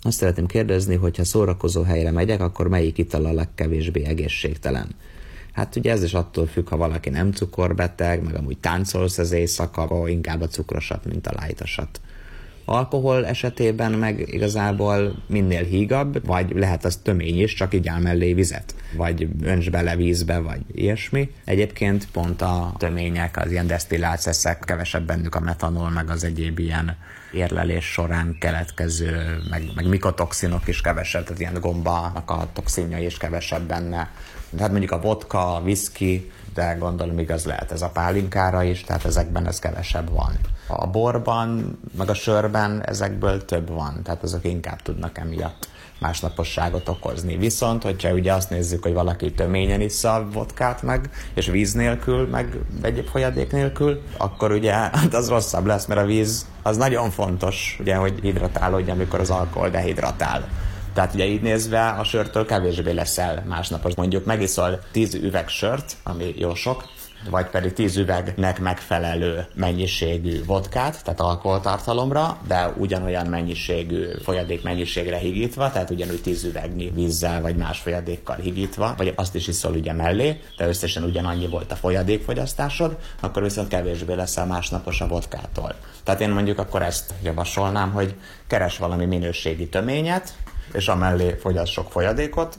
Azt szeretném kérdezni, hogy ha szórakozó helyre megyek, akkor melyik ital a legkevésbé egészségtelen? Hát ugye ez is attól függ, ha valaki nem cukorbeteg, meg amúgy táncolsz az éjszaka, akkor inkább a cukrosat, mint a lájtosat. Alkohol esetében meg igazából minél hígabb, vagy lehet az tömény is, csak igyál mellé vizet, vagy önts bele vízbe, vagy ilyesmi. Egyébként pont a tömények, az ilyen desztillált szeszek, kevesebb bennük a metanol, meg az egyéb ilyen érlelés során keletkező, meg mikotoxinok is kevesebb, tehát ilyen gombanak a toxinjai is kevesebb benne. Tehát mondjuk a vodka, a whisky, de gondolom igaz lehet ez a pálinkára is, tehát ezekben ez kevesebb van. A borban, meg a sörben ezekből több van, tehát azok inkább tudnak emiatt másnaposságot okozni. Viszont, hogyha ugye azt nézzük, hogy valaki töményen issza a vodkát meg, és víz nélkül, meg egyéb folyadék nélkül, akkor ugye az rosszabb lesz, mert a víz az nagyon fontos, ugye, hogy hidratálódjon, amikor az alkohol dehidratál. Tehát ugye így nézve a sörtől kevésbé leszel másnapos. Mondjuk megiszol 10 üveg sört, ami jó sok, vagy pedig 10 üvegnek megfelelő mennyiségű vodkát, tehát alkoholtartalomra, de ugyanolyan mennyiségű folyadék mennyiségre higítva, tehát ugyanúgy 10 üvegnyi vízzel vagy más folyadékkal higítva, vagy azt is iszol ugye mellé, de összesen ugyanannyi volt a folyadékfogyasztásod, akkor viszont kevésbé leszel másnapos a vodkától. Tehát én mondjuk akkor ezt javasolnám, hogy keres valami minőségi töményet, és amellé fogyassz sok folyadékot.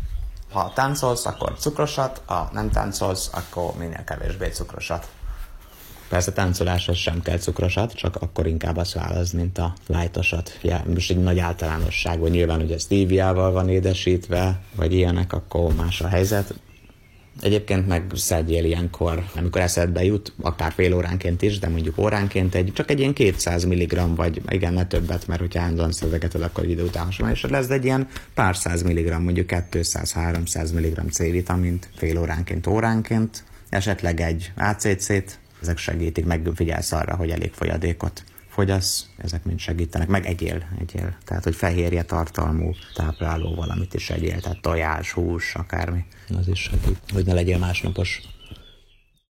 Ha táncolsz, akkor cukrosat, ha nem táncolsz, akkor minél kevésbé cukrosat. Persze táncoláshoz sem kell cukrosat, csak akkor inkább azt válasz, mint a lájtosat. Ja, most egy nagy általánosság, hogy nyilván ugye sztíviával van édesítve, vagy ilyenek, akkor más a helyzet. Egyébként meg szedjél ilyenkor, amikor eszedbe jut, akár fél óránként is, de mondjuk óránként csak egy ilyen 200 mg, vagy igen, ne többet, mert hogyha állandóan szedegeted, akkor egy idő után hasonlásod lesz, de egy ilyen pár száz milligramm, mondjuk 200-300 mg C-vitamint fél óránként, esetleg egy ACC-t, ezek segítik, megfigyelsz arra, hogy elég folyadékot fogyasz, ezek mind segítenek, meg egyél. Tehát, hogy fehérje tartalmú tápláló valamit is egyél, tehát tojás, hús, akármi, az is segít, hogy ne legyél másnapos.